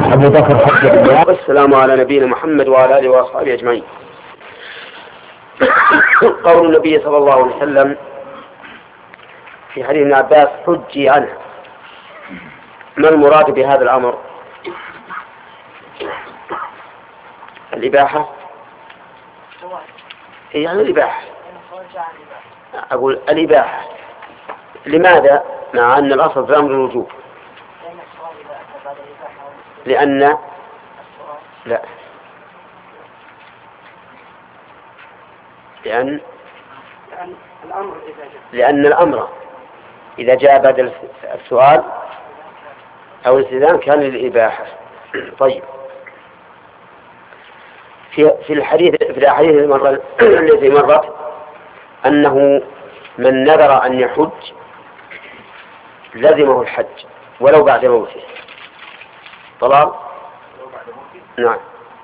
أبو بكر حجة بالله. والسلام على نبينا محمد وعلى آله وأصحابه أجمعين. قول النبي صلى الله عليه وسلم في حديث ابن عباس حجي عنه، ما المراد بهذا الأمر؟ الإباحة، يعني الإباحة، أقول الإباحة. لماذا مع أن الأصل في الأمر الوجوب؟ لأن الأمر إذا جاء بدل السؤال أو الاستئذان كان للإباحة. طيب، في الأحاديث التي مرت أنه من نذر أن يحج لزمه الحج ولو بعد موته. طلال؟ نعم.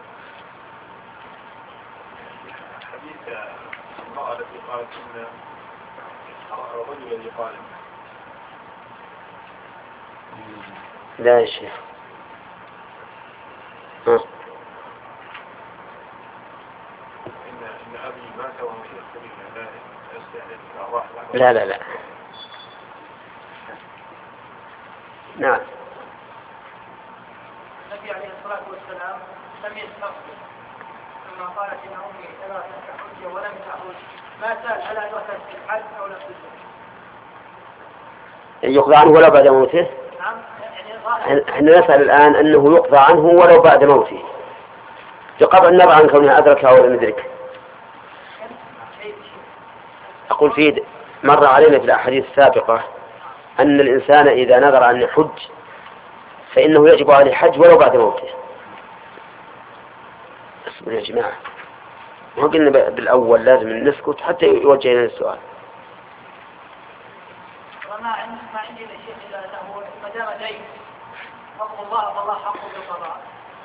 حديث المرأة التي قالت إن الرجل الذي قال لا يا شيخ. إن أبي مات وهو شيخ كبير لا يستهدف الأرواح. لا. نعم. النبي عليه الصلاة والسلام لم يستغفر لما قالت إن أمي لا تحج ولم تحج، ما سأل هل أدركت الحج أو لم تدرك. يقضى عنه ولو بعد موته؟ نعم. احنا نسأل الآن أنه يقضى عنه ولو بعد موته، بقطع النظر عن كونها أدركها أو لم يدرك. أقول فيه مر علينا في الأحاديث السابقة أن الإنسان إذا نذر أن يحج فإنه يجب عليه الحج ولو بعد موته. اسمعوا يا جماعة، ما قلنا بالأول لازم نسكت حتى يوجه لنا السؤال. وما عندي شيء إلا أنه ما دام دين حق الله فالله حق بالقضاء.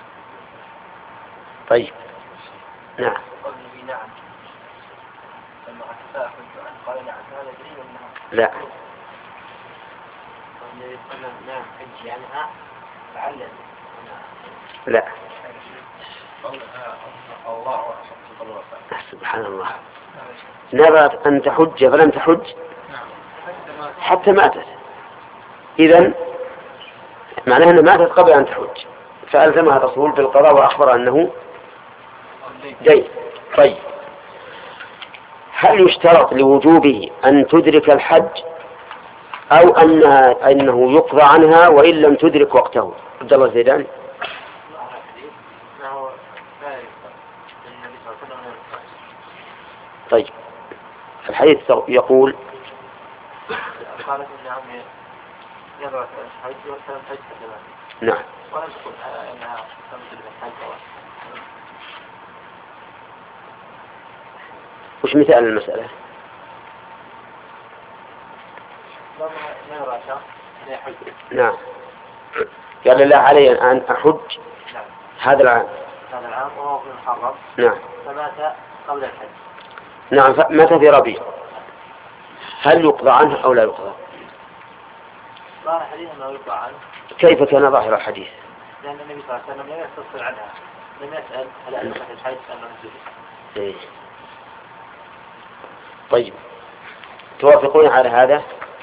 طيب، نعم. نعم. لما أتفاء حج عنه قال نعم هذا دليل النعم. لا. نعم حج عنها فعلم. لا. الله سبحان الله. نذرت أن تحج فلم تحج حتى ماتت. إذن معناه أنها ماتت قبل أن تحج، فألزمها الرسول بالقضاء وأخبر أنه دين. طيب، هل يشترط لوجوبه أن تدرك الحج أو أنه يقضى عنها وإن لم تدرك وقته؟ عبد الله الزيداني. طيب، الحديث يقول قالت إن عمي نذرت الحج ولم تحج كذلك. نعم. ولم تقل أنها لم تدرك الحج. وش مثال المسألة؟ نعم. قال الله علي أن أحج هذا العام وهو في المحرم. نعم. فمات قبل الحج. نعم، مات في ربيع، هل يقضى عنه أو لا يقضى؟ ظاهر الحديث أنه يقضى عنه. كيف كان ظاهر الحديث؟ لأن النبي صلى الله عليه وسلم لم يستفسر عنها، لم يسأل هل أدركت الحج أم لم تدرك. إيه. طيب، توافقون على هذا؟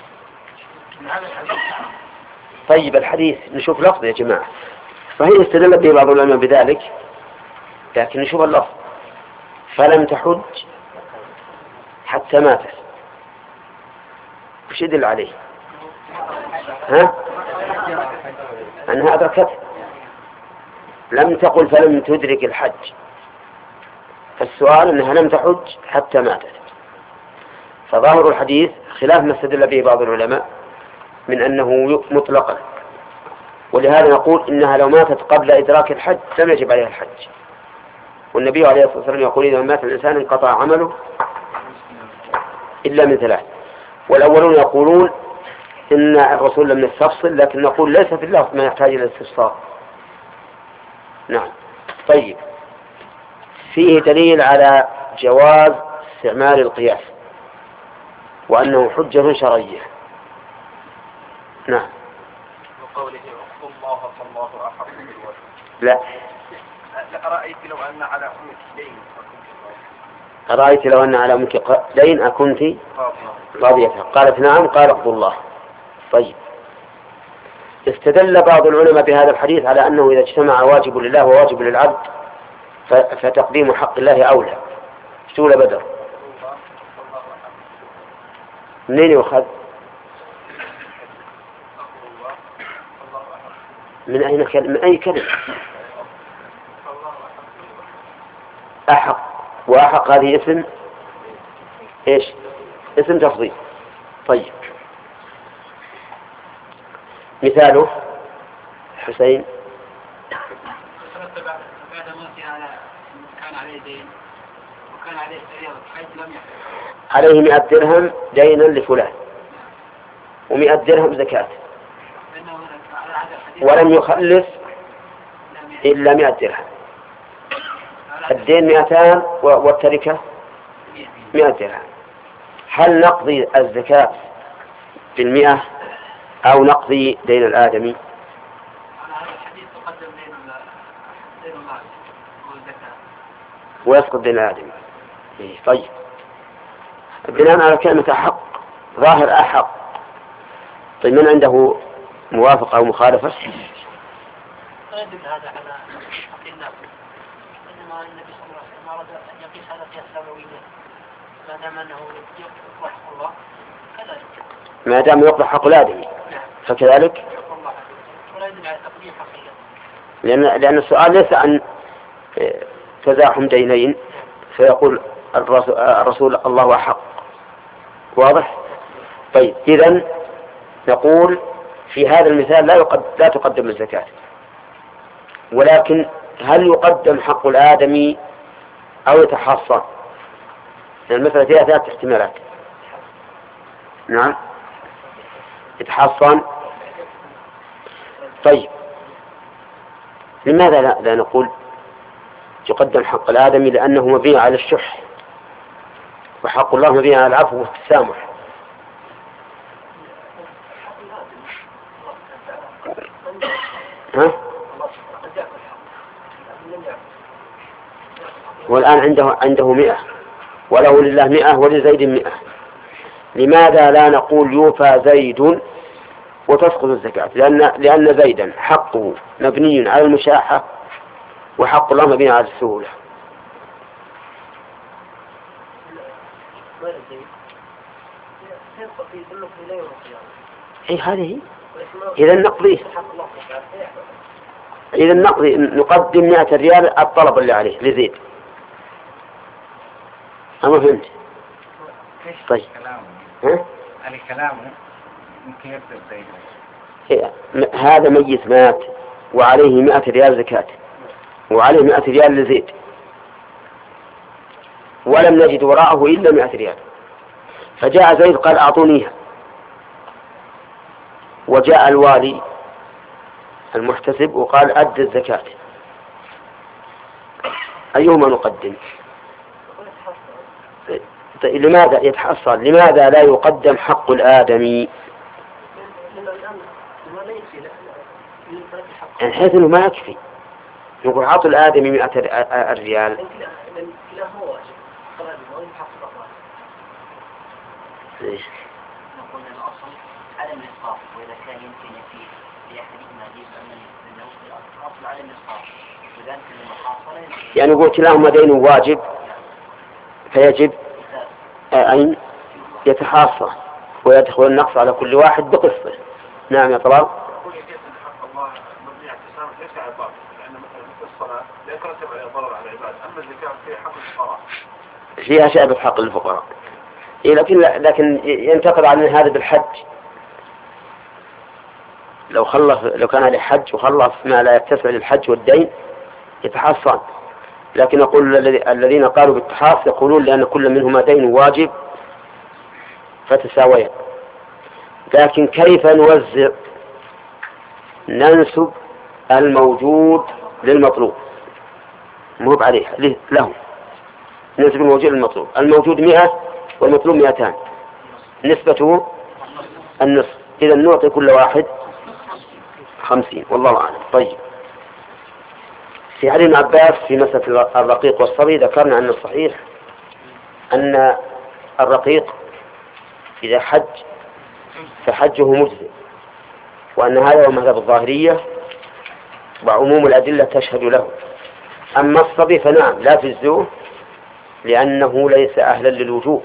طيب، الحديث نشوف لفظ يا جماعة، فهي استدل به بعض العلماء بذلك، لكن نشوف اللفظ. فلم تحج حتى ماتت، وش يدل عليه؟ أنها أدركته. لم تقل فلم تدرك الحج، فالسؤال أنها لم تحج حتى ماتت. فظاهر الحديث خلاف ما استدل به بعض العلماء من أنه مطلقا، ولهذا نقول إنها لو ماتت قبل إدراك الحج لم يجب عليها الحج. والنبي عليه الصلاة والسلام يقول إذا مات الإنسان انقطع عمله إلا من ثلاث. والأولون يقولون إن الرسول لم يستفصل، لكن نقول ليس في اللفظ ما يحتاج إلى الاستفصال. نعم. طيب، فيه دليل على جواز استعمال القياس وأنه حجة شرعية. نعم. وقوله الله فالله أحق لا. أرأيت لو أن على أمك دين أرأيت لو أن على أمك دين أكنت راضية؟ قالت نعم. قال اقضوا الله. طيب، استدل بعض العلماء بهذا الحديث على أنه إذا اجتمع واجب لله وواجب للعبد فتقديم حق الله أولى. سورة بدر منين يؤخذ؟ من أي كلمة؟ أحق. وأحق هذه اسم إيش؟ اسم تفضيل. طيب، مثاله حسين. بعد موته كان عليه دين وكان عليه فريضة حيث لم يحصل عليه 100 درهم دينا لفلان و100 درهم زكاة ولم يخلف إلا 100 درهم. الدين 200 والتركة 100 درهم. هل نقضي الزكاة ب100 أو نقضي دين الآدمي؟ على هذا الحديث تقدم دين المال والزكاة ويسقط دين الآدمي. طيب، بناء على كلمة أحق، ظاهر أحق. طيب، من عنده موافقة أو مخالفة؟ لا يدل هذا على حق الناس، إنما النبي صلى الله عليه وسلم أراد أن يقيس هذا قياس سماويا، ما دام أنه يقضى حق الله كذلك، ما دام يقضى حق الآدمي فكذلك. ولا يدل على تقديم حقيقة، لأن السؤال ليس عن تزاحم دينين فيقول الرسول الله أحق. واضح؟ طيب، إذن نقول في هذا المثال لا تقدم الزكاة، ولكن هل يقدم حق الآدمي أو يتحصن؟ المسألة فيها 3 احتمالات. نعم، يتحصن. طيب، لماذا لا نقول يقدم حق الآدمي؟ لأنه مبني على الشح، وحق الله مبني على العفو والتسامح. ها؟ والآن عنده 100 وله لله 100 ولزيد 100. لماذا لا نقول يوفى زيد وتسقط الزكاة؟ لأن زيدا حقه مبني على المشاحة وحق الله مبني على السهولة. هذه إذا نقضيه. إذا نقدم 100 ريال الطلب اللي عليه لزيد. أما فهمت؟ طيب، هذا كلامه ممكن يكتب زيد. هذا ميت مات وعليه 100 ريال زكاة وعليه 100 ريال لزيد، ولم نجد وراءه إلا 100 ريال، فجاء زيد قال أعطونيها، وجاء الوالي المحتسب وقال أد الزكاة، أيهما نقدم؟ لماذا يتحصل؟ لماذا لا يقدم حق الآدمي؟ يعني حيث أنه ما يكفي نقول عطوا الآدمي 100 ريال. نقول الأصل عدم الإسقاط، وإذا كان يمكن يفيد لأحدهما يبقى من الأصل عدم الإسقاط، وذلك المحاصرة يعني قلت لهما دين واجب فيجب أن يتحاصر ويدخل النقص على كل واحد بقسطه. نعم يا طلال. أقول يجب أن حق الله مبني على التسامح ليس على الباطل، لأن مثلا الصلاة لا يترتب عليها ضرر على العباد، أما الزكاة فيها حق الفقراء، فيها شأن حق الفقراء. لكن ينتقد عن هذا بالحج، لو كان عليه حج وخلص ما لا يتسع للحج والدين يتحصن. لكن أقول الذين قالوا بالتحاص يقولون لأن كل منهما دين واجب فتساويا. لكن كيف نوزع؟ ننسب الموجود للمطلوب، مهب عليه له، ننسب الموجود للمطلوب. الموجود 100 والمطلوب 200، نسبته النصف. إذا نعطي كل واحد 50 والله أعلم. طيب، في حديث ابن عباس في مسألة الرقيق والصبي ذكرنا أن الصحيح أن الرقيق إذا حج فحجه مجزئ، وأن هذا هو مذهب الظاهرية وعموم الأدلة تشهد له. أما الصبي فنعم لا تجزئه لأنه ليس أهلا للوجوب،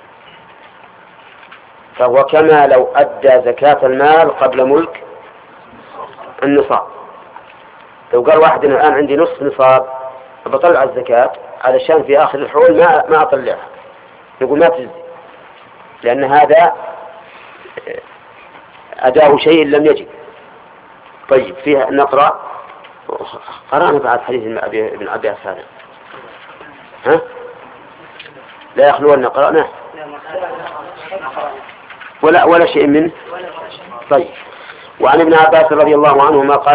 فهو كما لو أدى زكاة المال قبل ملك النصاب. لو قال واحد الآن عندي نصف نصاب بطلع الزكاة علشان في آخر الحول ما أطلعها، نقول ما تجزي لأن هذا أداء شيء لم يجب. طيب فيها نقرأ قرأنا بعد حديث ابن عباس هذا، ها لا يخلون قرأنا ولا شيء منه. طيب وعن ابن عباس رضي الله عنهما قال